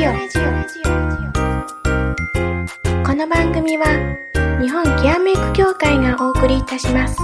オ。この番組は日本ケアメイク協会がお送りいたします。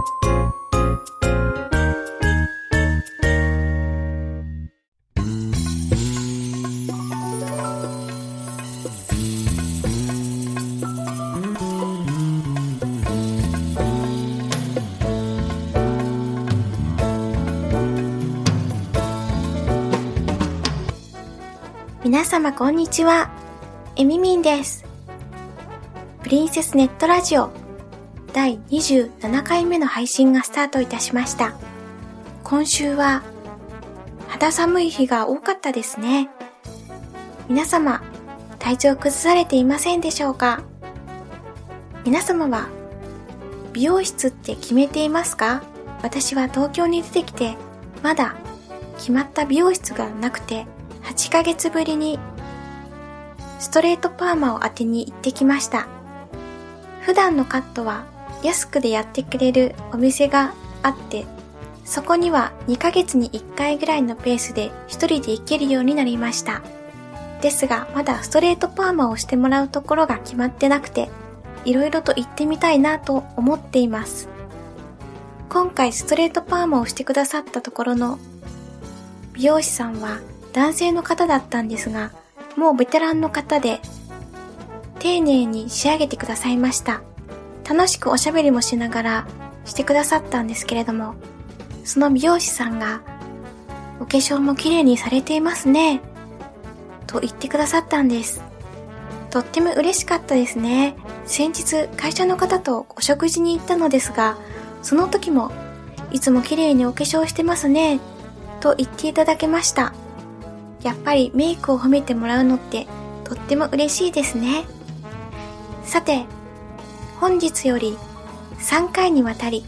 皆様こんにちは。みみんです。プリンセスネットラジオ第27回目の配信がスタートいたしました。今週は肌寒い日が多かったですね。皆様体調崩されていませんでしょうか？皆様は美容室って決めていますか？私は東京に出てきてまだ決まった美容室がなくて8ヶ月ぶりにストレートパーマを当てに行ってきました。普段のカットは安くでやってくれるお店があって、そこには2ヶ月に1回ぐらいのペースで一人で行けるようになりました。ですがまだストレートパーマをしてもらうところが決まってなくて、いろいろと行ってみたいなと思っています。今回ストレートパーマをしてくださったところの美容師さんは男性の方だったんですが、もうベテランの方で丁寧に仕上げてくださいました。楽しくおしゃべりもしながらしてくださったんですけれども、その美容師さんがお化粧も綺麗にされていますねと言ってくださったんです。とっても嬉しかったですね。先日会社の方とお食事に行ったのですが、その時もいつも綺麗にお化粧してますねと言っていただけました。やっぱりメイクを褒めてもらうのってとっても嬉しいですね。さて、本日より3回にわたり、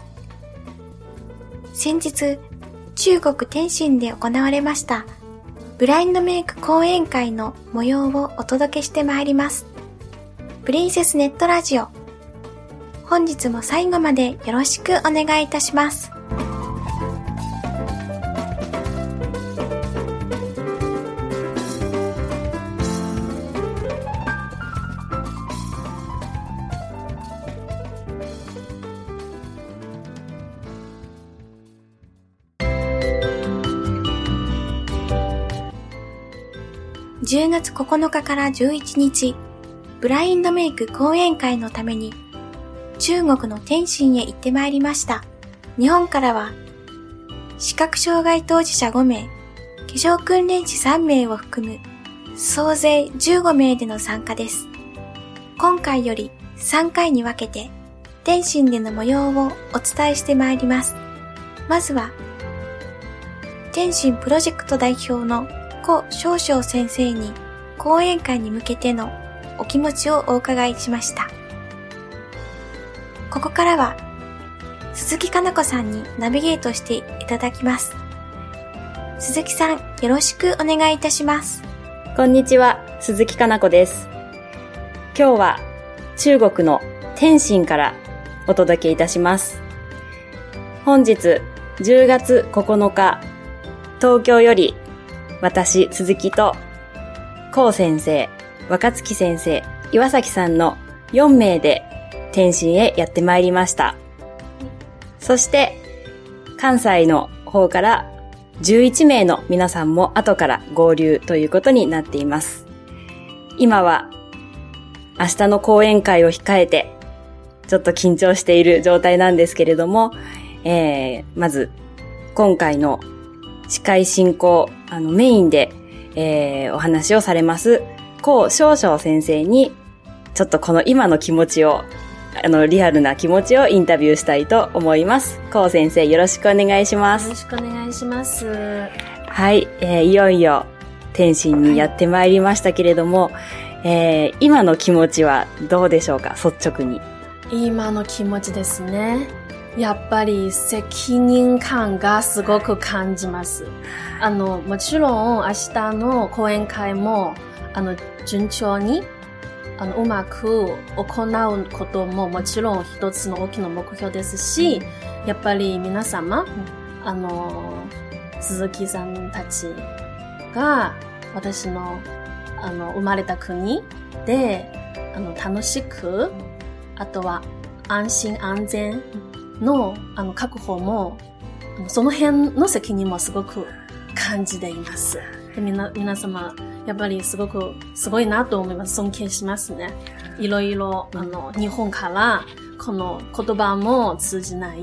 先日中国天津で行われましたブラインドメイク講演会の模様をお届けしてまいります。プリンセスネットラジオ、本日も最後までよろしくお願いいたします。10月9日から11日、ブラインドメイク講演会のために中国の天津へ行ってまいりました。日本からは視覚障害当事者5名、化粧訓練士3名を含む総勢15名での参加です。今回より3回に分けて天津での模様をお伝えしてまいります。まずは天津プロジェクト代表の顧少々先生に講演会に向けてのお気持ちをお伺いしました。ここからは鈴木かな子さんにナビゲートしていただきます。鈴木さん、よろしくお願いいたします。 こんにちは、鈴木かな子です。今日は中国の天津からお届けいたします。本日10月9日、東京より私、鈴木と、高先生、若月先生、岩崎さんの4名で天津へやってまいりました。そして、関西の方から11名の皆さんも後から合流ということになっています。今は明日の講演会を控えて、ちょっと緊張している状態なんですけれども、まず、今回の司会進行、メインで、お話をされます、顧少々先生に、ちょっとこの今の気持ちを、リアルな気持ちをインタビューしたいと思います。顧先生、よろしくお願いします。 よろしくお願いします。 はい、いよいよ天津にやってまいりましたけれども、今の気持ちはどうでしょうか、率直に。 今の気持ちですね。やっぱり責任感がすごく感じます。もちろん明日の講演会も、順調に、うまく行うことももちろん一つの大きな目標ですし、やっぱり皆様、鈴木さんたちが私の生まれた国で、楽しく、あとは安心安全の、確保も、その辺の責任もすごく感じています。で皆様、やっぱりすごいなと思います。尊敬しますね。いろいろ、日本からこの言葉も通じない、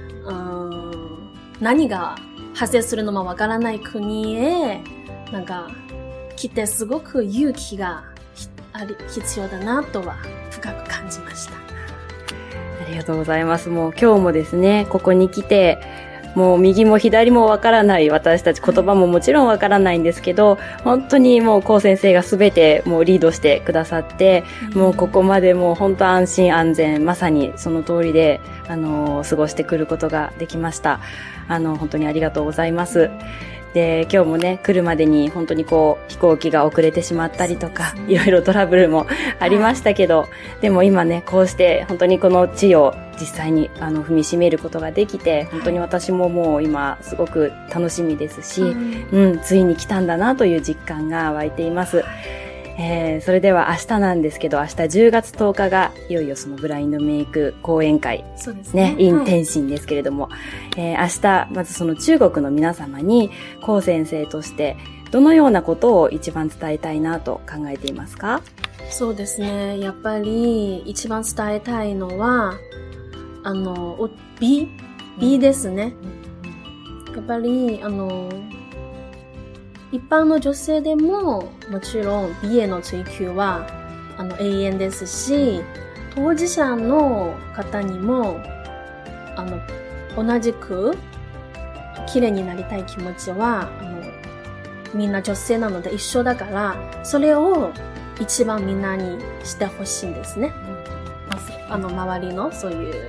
何が発生するのもわからない国へ、来てすごく勇気が必要だなとは深く感じました。 ありがとうございます。もう今日もですね、ここに来て、もう右も左もわからない私たち、言葉ももちろんわからないんですけど、本当にもう高先生がすべてもうリードしてくださって、もうここまでもう本当安心安全、まさにその通りで、過ごしてくることができました。本当にありがとうございます。で、今日もね、来るまでに本当に飛行機が遅れてしまったりとか、いろいろトラブルもありましたけど、でも今ね、こうして本当にこの地を実際に踏みしめることができて、本当に私ももう今すごく楽しみですし、ついに来たんだなという実感が湧いています。それでは明日なんですけど、明日10月10日がいよいよそのブラインドメイク講演会。 そうですね。 in 天津ですけれども、明日、まずその中国の皆様に、高先生としてどのようなことを一番伝えたいなと考えていますか？ そうですね。やっぱり一番伝えたいのは、美ですね。やっぱり、一般の女性でも、もちろん美への追求は、永遠ですし、当事者の方にも、同じく、綺麗になりたい気持ちは、みんな女性なので一緒だから、それを一番みんなにしてほしいんですね。周りの、そういう、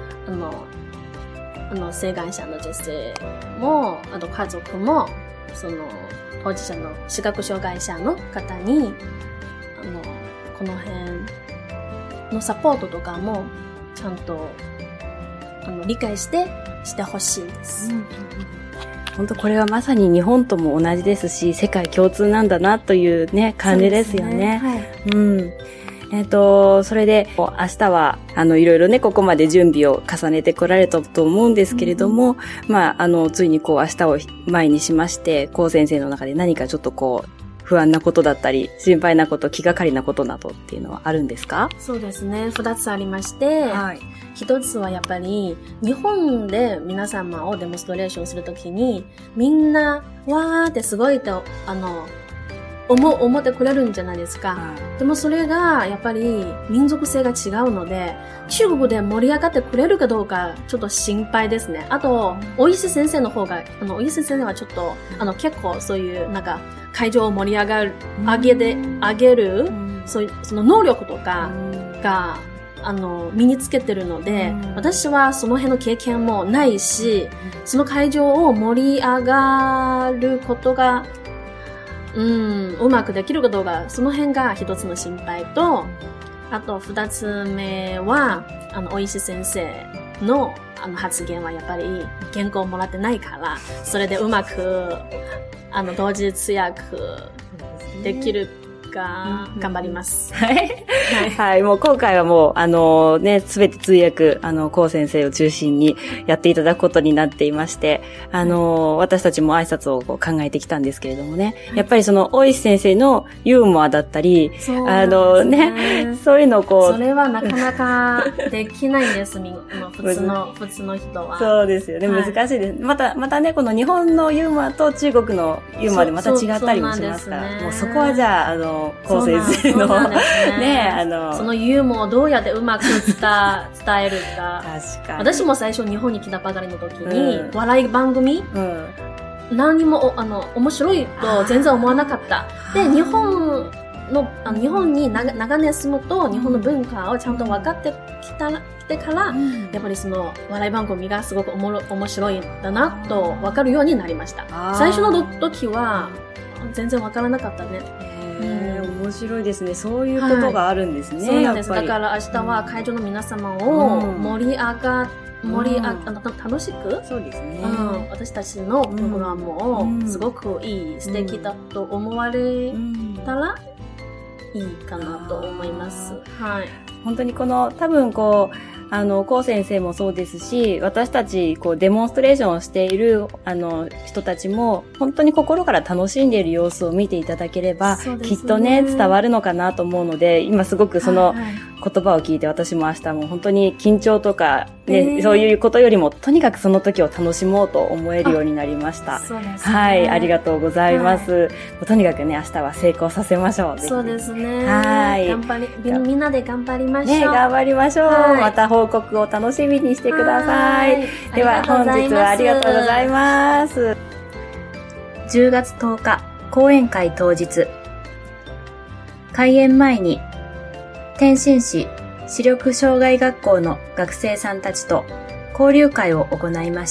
性害者の女性も、家族も、当事者の視覚障害者の方に、この辺のサポートとかも、ちゃんと、理解してほしいです。 本当これはまさに日本とも同じですし、世界共通なんだなというね、感じですよね。それで、明日は、いろいろね、ここまで準備を重ねてこられたと思うんですけれども、ついに明日を前にしまして、高先生の中で何かちょっと不安なことだったり、心配なこと、気がかりなことなどっていうのはあるんですか？ そうですね。2つありまして、1つはやっぱり、日本で皆様をデモンストレーションするときに、みんな、わーってすごいと、思ってくれるんじゃないですか。でもそれが、やっぱり、民族性が違うので、中国で盛り上がってくれるかどうか、ちょっと心配ですね。あと、大石先生の方が、大石先生はちょっと、結構そういう、会場を盛り上げる、その能力とかが、身につけてるので、私はその辺の経験もないし、その会場を盛り上がることが、うまくできるかどうか、その辺が一つの心配と、あと二つ目は、大石先生の発言はやっぱり原稿をもらってないから、それでうまく、同時通訳できるか、頑張ります。 はい。はい。もう今回はもう、すべて通訳、高先生を中心にやっていただくことになっていまして、私たちも挨拶を考えてきたんですけれどもね、やっぱりその、大石先生のユーモアだったり、そういうのをそれはなかなかできないんです、普通の人は。 そうですよね、難しいです。またね、この日本のユーモアと中国のユーモアでまた違ったりもしますから、もうそこはじゃあ、高先生の、 そのユーモアをどうやってうまく伝えるか。 確かに。 私も最初日本に来たばかりの時に、笑い番組、何も、面白いと全然思わなかった。で、日本に長年住むと、日本の文化をちゃんと分かってきてから、やっぱりその笑い番組がすごく面白いんだなと分かるようになりました。最初の時は、全然分からなかったね。 面白いですね。そういうことがあるんですね。 そうなんです。だから明日は会場の皆様を楽しく、 そうですね。 私たちのプログラムをすごくいい、素敵だと思われたらいいかなと思います。はい。 本当に多分こう先生もそうですし、私たち、デモンストレーションをしている、人たちも、本当に心から楽しんでいる様子を見ていただければ、ね、きっとね、伝わるのかなと思うので、今すごくその言葉を聞いて、私も明日も本当に緊張とか、ね、そういうことよりも、とにかくその時を楽しもうと思えるようになりました。 そうですね。 はい、ありがとうございます。とにかくね、明日は成功させましょう。 そうですね。 はい。 みんなで頑張りましょう。 ね、頑張りましょう。また報告を楽しみにしてください。では、本日はありがとうございます。10月10日、講演会当日。開演前に、天津市視力障害学校の学生さんたちと交流会を行いました。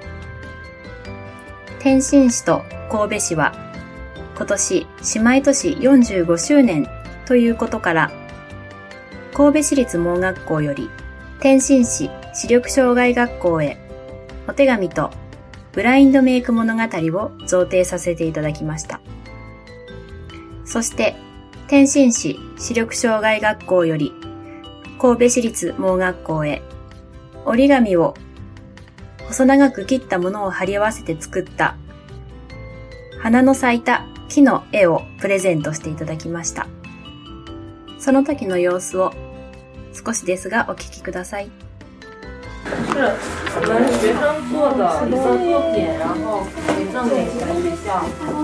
天津市と神戸市は、今年姉妹都市45周年ということから、神戸市立盲学校より天津市視力障害学校へお手紙とブラインドメイク物語を贈呈させていただきました。そして天津市視力障害学校より神戸市立盲学校へ折り紙を細長く切ったものを貼り合わせて作った花の咲いた木の絵をプレゼントしていただきました。その時の様子を少しですがお聞きください。 是我们学生做的一个作品，然后给赠给全学校。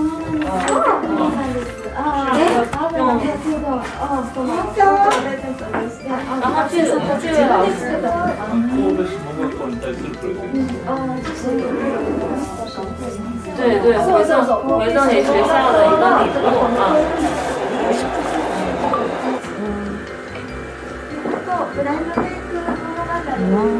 然后这位老师，对对，回赠给学校的一个礼物啊。ブラインドメイク物語を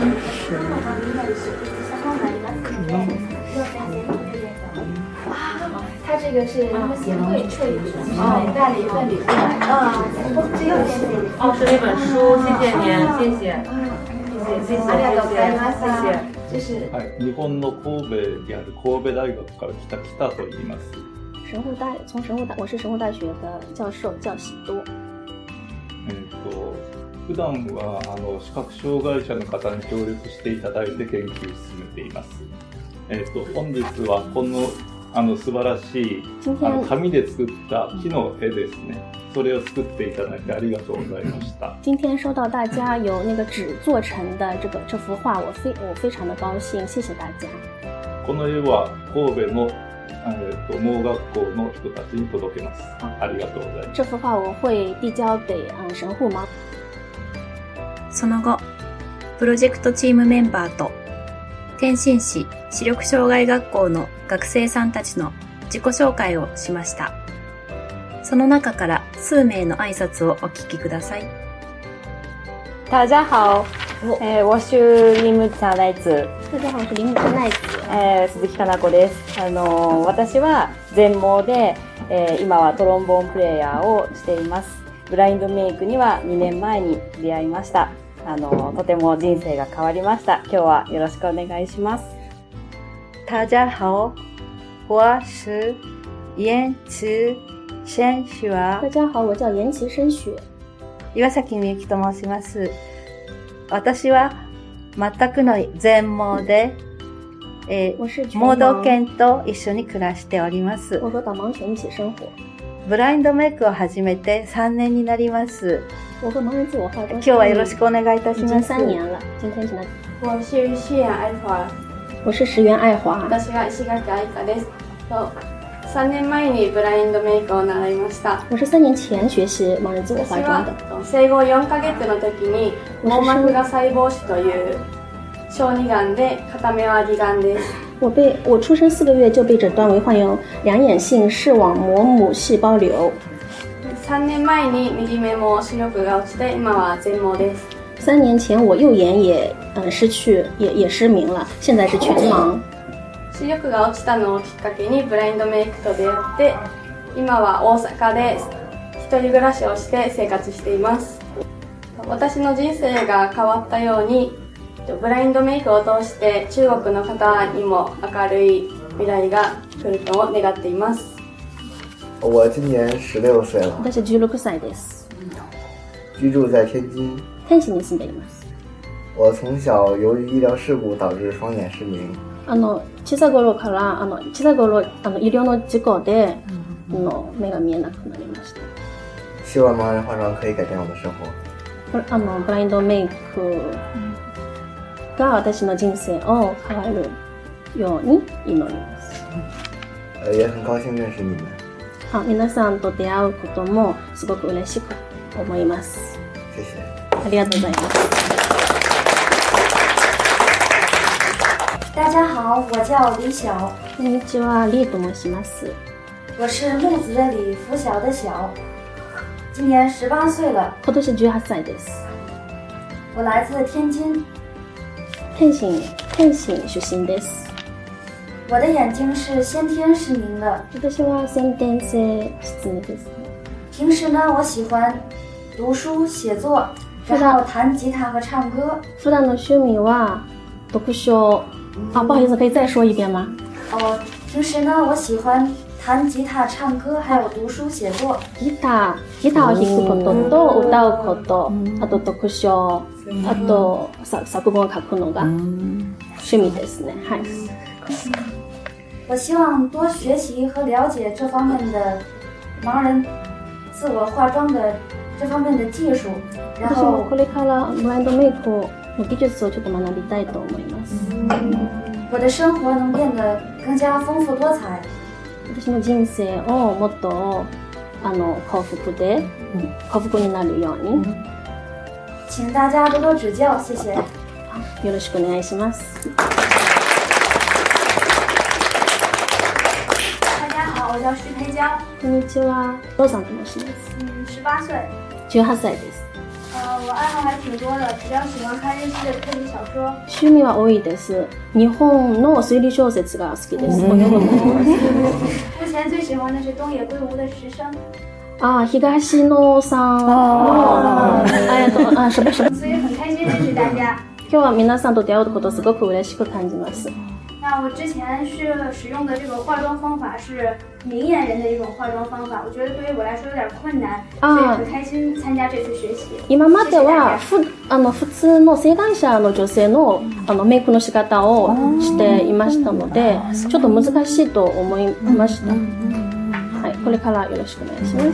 它这个是他们协会出的，带了一份礼物来。这个是那本书，谢谢您，谢谢，谢谢， ありがとうございます。 谢谢。 就是。 はい、日本の神戸にある神戸大学から来た北と言います。 我是神户大学的教授，叫喜多。 普段は視覚障害者の方に協力していただいて研究を進めています。本日はこの素晴らしい紙で作った木の絵ですね。それを作っていただいてありがとうございました。 今天收到大家由那个纸做成的这幅画，我非常的高兴，谢谢大家。 この絵は神戸の盲学校の人たちに届けます。ありがとうございます。 这幅画我会递交给神户盲。 その後、プロジェクトチームメンバーと天津市視力障害学校の学生さんたちの自己紹介をしました。その中から数名の挨拶をお聞きください。 大家好，我是铃木茶奈子。 大家好，我是铃木茶奈子。 鈴木かな子です。私は全盲で、今はトロンボーンプレイヤーをしています。ブラインドメイクには2年前に出会いました。とても人生が変わりました。今日はよろしくお願いします。 大家好，我是岩池深雪。 大家好，我叫岩崎深雪。 岩崎みゆきと申します。私は全くの全盲で、盲導犬と一緒に暮らしております。 我和导盲犬一起生活。 ブラインドメイクを始めて3年になります。 我和盲人自我化妆。 今日はよろしくお願いいたします。 已经3年了。今天请来。 我是石原愛華。 我是石原愛華。 私は石垣愛華です。3年前にブラインドメイクを習いました。 我是3年前学習盲人自我化妆的。 生後4ヶ月の時に網膜が細胞腫という小児がんで片目は義眼です。 我出生4个月就被诊断为患有两眼性视网膜母细胞瘤。 3年前に右目も視力が落ちて今は全盲です。 3年前我右眼也失去也失明了，现在是全盲。 視力が落ちたのをきっかけにブラインドメイクと出会って今は大阪で一人暮らしをして生活しています。私の人生が変わったようにブラインドメイクを通して中国の方にも明るい未来が来ると願っています。 我今年16岁了。 私16歳です。 居住在天津。 天津に住んでいます。 我从小由于医療事故導致雙眼失明。 小さい頃医療の事故で目が見えなくなりました。 希望盲人化妝可以改變我的生活。 ブラインドメイクが私の人生を変えるように祈ります。 也很高興認識你們。 皆さんと出会うこともすごく嬉しく思います。 謝謝。 ありがとうございます。 大家好，我叫李晓。 こんにちは、李と申します。 我是木子的李，拂晓的晓。今年18岁了。 今年18歳です。 我来自天津。 天津出身です。 我的眼睛是先天失明的。 私は先天性失明です。 平时呢，我喜欢读书、写作，然后弹吉他和唱歌。 普段の趣味は読書。不好意思，可以再说一遍吗？ 平時呢，我喜歡彈吉他、唱歌，還有讀書寫作。 ギターを弾くことと歌うこと、あと読書、あと作文を書くのが趣味ですね。はい。 我希望多學習和了解這方面的盲人自我化妝的這方面的技術。然後私もこれからブラインドメイクの技術をちょっと学びたいと思います。 我的生活能變得更加豐富多彩。 私の人生をもっと幸福になるように。 請大家多多指教，謝謝。 よろしくお願いします。 大家好，我叫徐培娇。 こんにちは、ローさんと申します。 18歳。 18歳です。 我愛好還挺多的，比較喜歡看日系的推理小說。 趣味は多いです。日本の推理小説が好きです。 目前最喜歡的是東野圭吾的《師生》。 東野さんの什麼。 所以很開心認識大家。 今日は皆さんと出会うことすごく嬉しく感じます。 那我之前使用的这个化妝方法是明眼人的一種化妝方法，我覺得對於我來說有點困難，所以很開心參加這次學習。 今までは普通の晴眼者の女性のメイクの仕方をしていましたので、ちょっと難しいと思いました。はい、これからよろしくお願いします。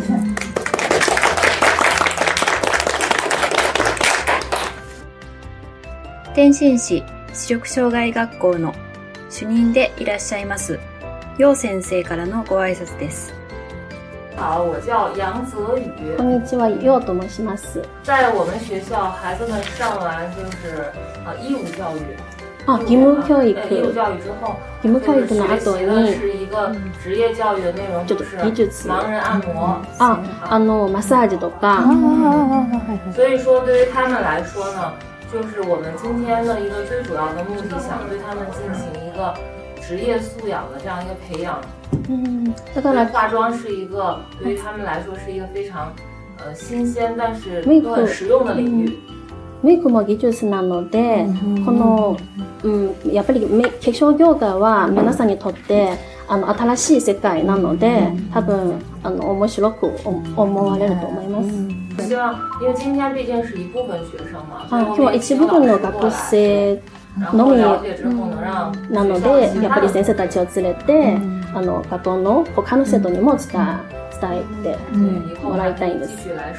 天津市視力障害学校の主任でいらっしゃいます楊先生からのご挨拶です。 好，我叫杨泽宇。 こんにちは、楊と申します。 在我们学校，孩子们上完就是義務教育。 義務教育。 義務教育之後， 義務教育の後に是一個職業教育的內容，就是盲人按摩。 マッサージとか。 所以說，對於他們來說呢。就是我們今天的一個最主要的目的，想對他們進行一個職業素養的這樣一個培養。 だから化妝是一個對於他們來說是一個非常新鮮但是都很實用的領域。 メイクも技術なので、このやっぱり化粧業界は皆さんにとって新しい世界なので、多分面白く思われると思います。 希望，因为今天毕竟是一部分学生嘛， 今日は一部分の学生のみなので、やっぱり先生たちを連れて、学校の他の生徒にも伝えてもらいたいんです。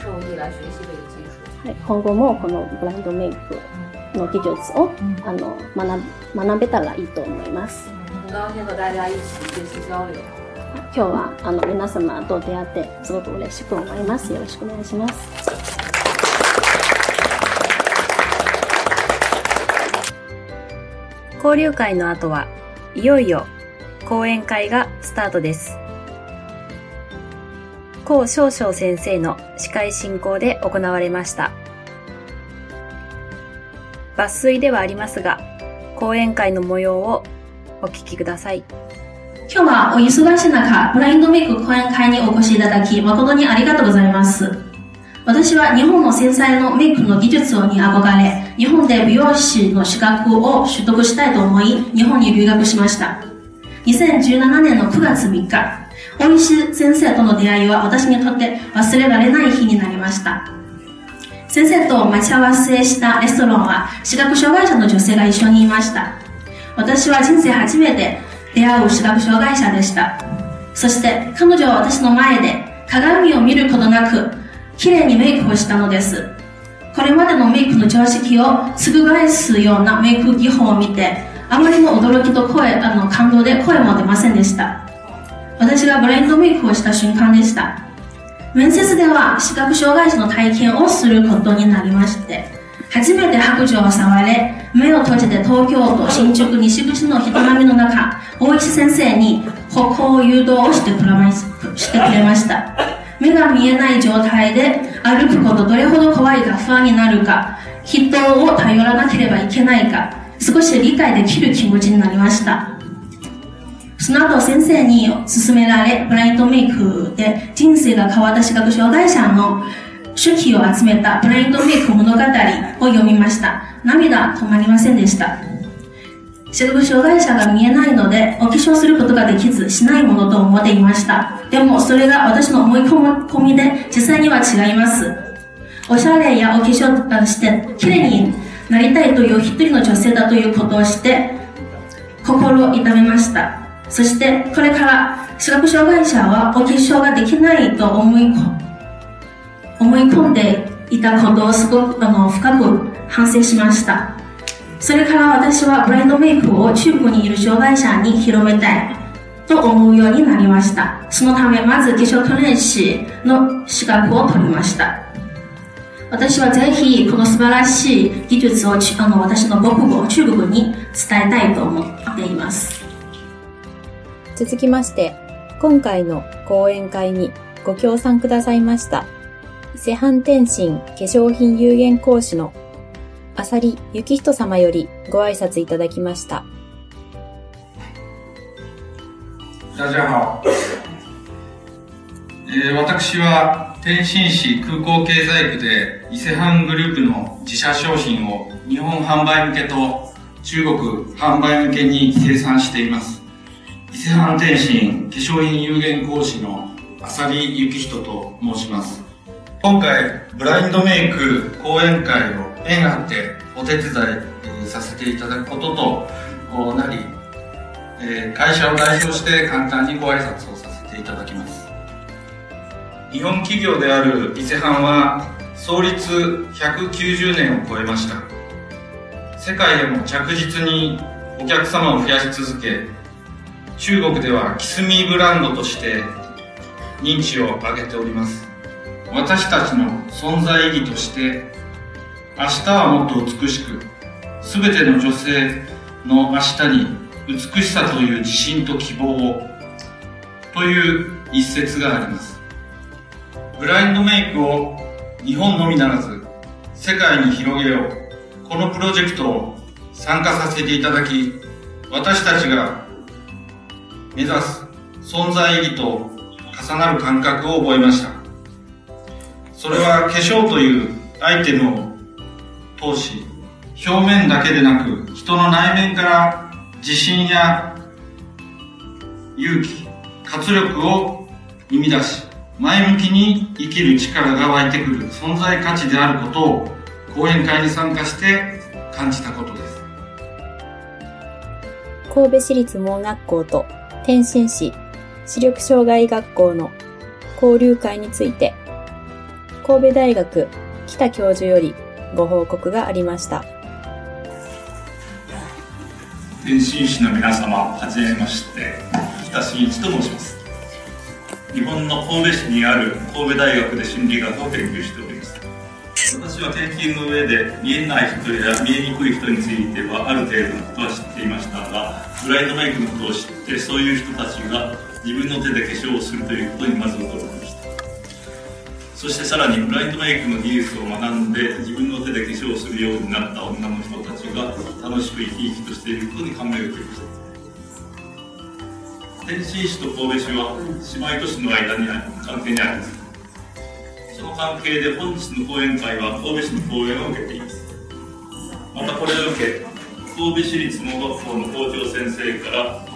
今後もこのブラインドメイクの技術を学べたらいいと思います。今日は皆様と出会ってすごく嬉しく思います。よろしくお願いします。 交流会の後はいよいよ講演会がスタートです。高少々先生の司会進行で行われました。抜粋ではありますが、講演会の模様をお聞きください。 今日はお忙しい中、ブラインドメイク講演会にお越しいただき、誠にありがとうございます。私は日本の繊細のメイクの技術に憧れ、日本で美容師の資格を取得したいと思い、日本に留学しました。2017年の9月3日、 大石先生との出会いは私にとって忘れられない日になりました。先生と待ち合わせしたレストランは視覚障害者の女性が一緒にいました。私は人生初めて出会う視覚障害者でした。そして彼女は私の前で鏡を見ることなく綺麗にメイクをしたのです。これまでのメイクの常識を覆すようなメイク技法を見て、あまりの驚きと感動で声も出ませんでした。私がブラインドメイクをした瞬間でした。面接では視覚障害者の体験をすることになりまして、初めて白状を触れ、目を閉じて東京都新宿西口の人波の中、大石先生に歩行誘導をしてくれました。目が見えない状態で歩くことどれほど怖いか不安になるか、人を頼らなければいけないか、少し理解できる気持ちになりました。その後先生に勧められ、ブラインドメイクで人生が変わった視覚障害者の手記を集めたブラインドメイク物語を読みました。涙止まりませんでした。視覚障害者が見えないのでお化粧することができずしないものと思っていました。でもそれが私の思い込みで実際には違います。おしゃれやお化粧して綺麗になりたいという一人の女性だということをして心を痛めました。そしてこれから視覚障害者はお化粧ができないと思い込んでいたことをすごく深く反省しました。それから私はブラインドメイクを中国にいる障害者に広めたいと思うようになりました。そのためまず化粧訓練士の資格を取りました。私はぜひこの素晴らしい技術を私の母国中国に伝えたいと思っています。 続きまして、今回の講演会にご協賛くださいました伊勢半天心化粧品有限講師の浅利幸人様よりご挨拶いただきました。 大家好。私は天津市空港経済区で伊勢半グループの自社商品を日本販売向けと中国販売向けに生産しています。伊勢半天心化粧品有限講師の浅利幸人と申します。今回ブラインドメイク講演会を縁あってお手伝いさせていただくこととなり、会社を代表して簡単にご挨拶をさせていただきます。日本企業である伊勢半は創立190年を超えました。世界でも着実にお客様を増やし続け、中国ではキスミーブランドとして認知を上げております。私たちの存在意義として、明日はもっと美しく、すべての女性の明日に美しさという自信と希望をという一節があります。ブラインドメイクを日本のみならず世界に広げよう、このプロジェクトを参加させていただき、私たちが目指す存在意義と重なる感覚を覚えました。それは化粧というアイテムを通し、表面だけでなく人の内面から自信や勇気、活力を生み出し、前向きに生きる力が湧いてくる存在価値であることを講演会に参加して感じたことです。 神戸市立盲学校と天津市視力障害学校の交流会について、神戸大学北教授よりご報告がありました。 天津市の皆様、はじめまして、北真一と申します。日本の神戸市にある神戸大学で心理学を研究しております。私は研究の上で見えない人や見えにくい人についてはある程度のことは知っていましたが、ブラインドメイクのことを知って、そういう人たちが自分の手で化粧をするということにまず驚きました。そしてさらにブラインドメイクの技術を学んで自分の手で化粧をするようになった女の人たちが楽しく生き生きとしていることに感銘を受けました。天津市と神戸市は姉妹都市の間に関係にあります。その関係で本日の講演会は神戸市の講演を受けています。またこれを受け、神戸市立盲学校の校長先生から天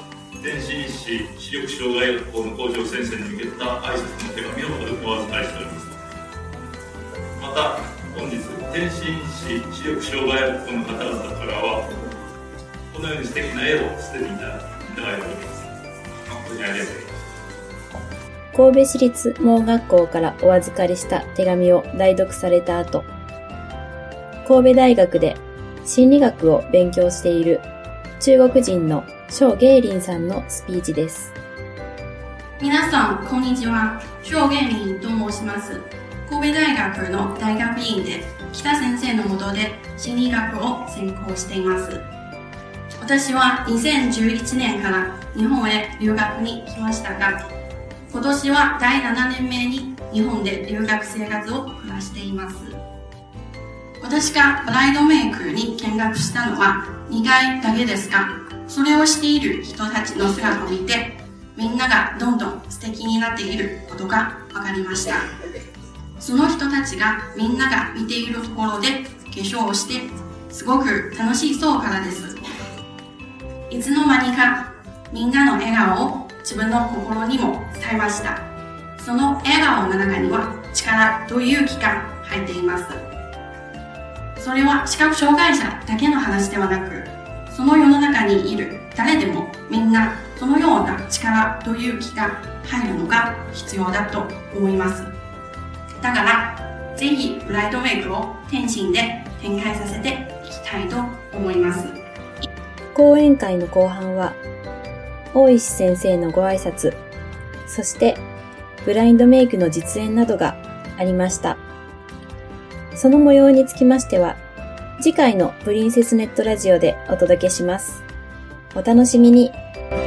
天津市視力障害学校の校長先生に向けた挨拶の手紙をお預かりしております。また本日天津市視力障害学校の方々からはこのように素敵な絵を捨てていただいております。誠にありがとうございます。 神戸市立盲学校からお預かりした手紙を代読された後、神戸大学で心理学を勉強している中国人の肖芸林さんのスピーチです。 皆さん、こんにちは。肖芸林と申します。神戸大学の大学院で北先生の下で心理学を専攻しています。私は2011年から日本へ留学に来ましたが、今年は第7年目に日本で留学生活を暮らしています。私がブライドメイクに見学したのは2回だけですが、それをしている人たちの姿を見て、みんながどんどん素敵になっていることが分かりました。その人たちがみんなが見ているところで化粧をして、すごく楽しそうからです。いつの間にかみんなの笑顔を自分の心にも伝えました。その笑顔の中には力と勇気が入っています。それは視覚障害者だけの話ではなく、その世の中にいる誰でもみんなそのような力と勇気が入るのが必要だと思います。だからぜひブライドメイクを天津で展開させていきたいと思います。 講演会の後半は大石先生のご挨拶、そしてブラインドメイクの実演などがありました。その模様につきましては、次回のプリンセスネットラジオでお届けします。お楽しみに。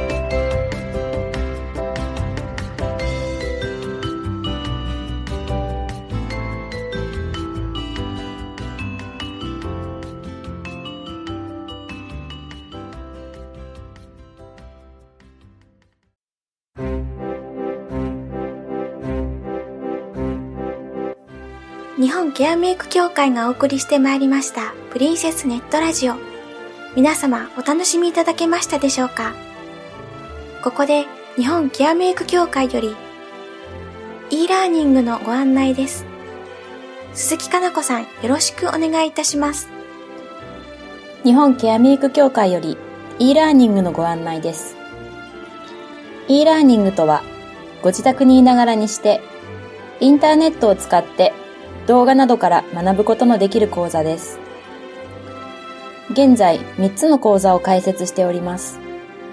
日本ケアメイク協会がお送りしてまいりましたプリンセスネットラジオ。皆様お楽しみいただけましたでしょうか。ここで日本ケアメイク協会より e ラーニングのご案内です。鈴木かな子さん、よろしくお願いいたします。 日本ケアメイク協会より e ラーニングのご案内です。e ラーニングとは、ご自宅にいながらにしてインターネットを使って動画などから学ぶことのできる講座です。現在3つの講座を開設しております。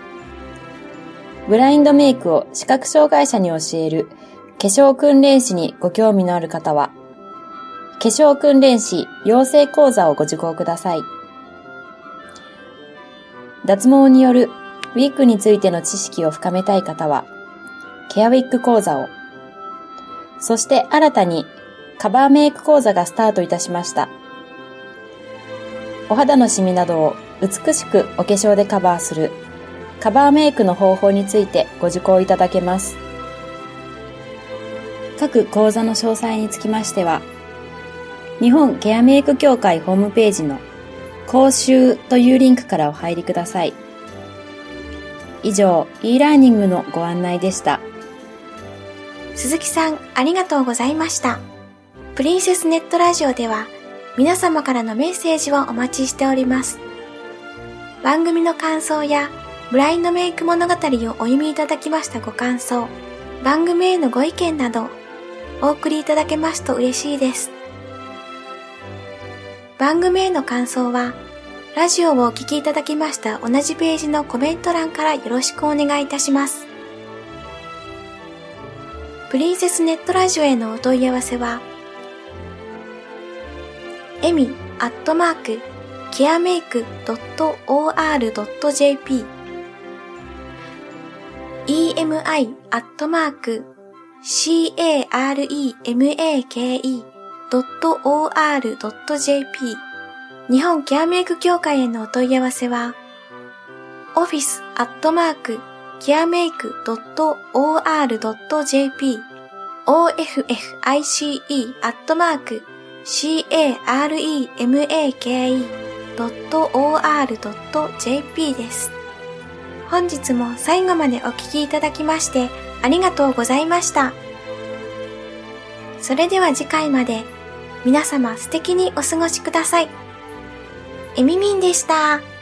ブラインドメイクを視覚障害者に教える化粧訓練士にご興味のある方は、化粧訓練士養成講座をご受講ください。脱毛によるウィッグについての知識を深めたい方は、ケアウィッグ講座を、そして新たにカバーメイク講座がスタートいたしました。お肌のシミなどを美しくお化粧でカバーするカバーメイクの方法についてご受講いただけます。各講座の詳細につきましては、日本ケアメイク協会ホームページの講習というリンクからお入りください。以上、e ラーニングのご案内でした。 鈴木さん、ありがとうございました。プリンセスネットラジオでは皆様からのメッセージをお待ちしております。番組の感想やブラインドメイク物語をお読みいただきましたご感想、番組へのご意見などお送りいただけますと嬉しいです。番組への感想はラジオをお聞きいただきました同じページのコメント欄からよろしくお願いいたします。プリンセスネットラジオへのお問い合わせはemi@caremakeup.or.jp emi@caremakeup.or.jp 日本ケアメイク協会へのお問い合わせは office@caremakeup.or.jp office@caremakeup.or.jp です。 本日も最後までお聞きいただきましてありがとうございました。それでは次回まで皆様素敵にお過ごしください。えみみんでした。